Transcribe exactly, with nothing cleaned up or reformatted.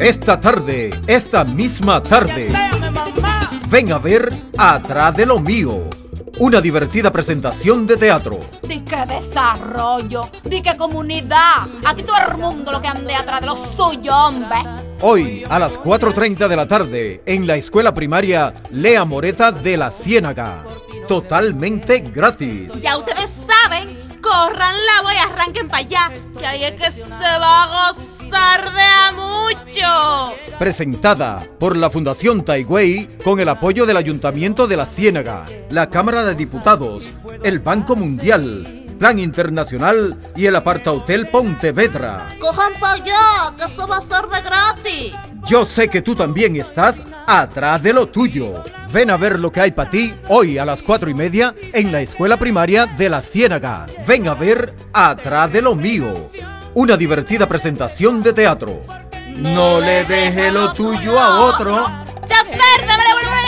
Esta tarde, esta misma tarde, ven a ver Atrás de lo Mío, una divertida presentación de teatro. Di que desarrollo, di que comunidad. Aquí todo el mundo lo que ande atrás de lo suyo, hombre. Hoy a las cuatro treinta de la tarde en la escuela primaria Lea Moreta de la Ciénaga. Totalmente gratis. Ya ustedes saben, corran la voz y arranquen para allá, que ahí es que se va a gozar de a mucho. Presentada por la Fundación Taigüey con el apoyo del Ayuntamiento de la Ciénaga, la Cámara de Diputados, el Banco Mundial, Plan Internacional y el Apartahotel Pontevedra. Cojan para allá, que eso va a ser de gratis. Yo sé que tú también estás atrás de lo tuyo. Ven a ver lo que hay para ti hoy a las cuatro y media en la escuela primaria de la Ciénaga. Ven a ver Atrás de lo Mío, una divertida presentación de teatro. No le deje lo tuyo a otro. ¡Chofer, dame la volumen!